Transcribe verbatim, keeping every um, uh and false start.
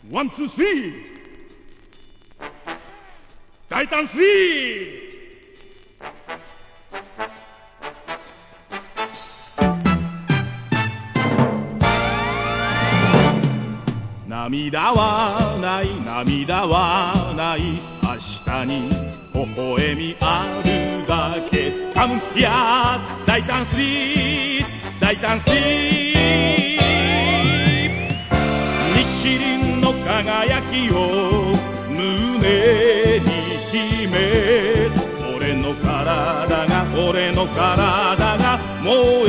ワンツースリー大胆スリー涙はない涙はない明日に微笑みあるだけカムヒア大胆スリー大胆スリー日輪の輝きを胸に秘め俺の体が俺の体が燃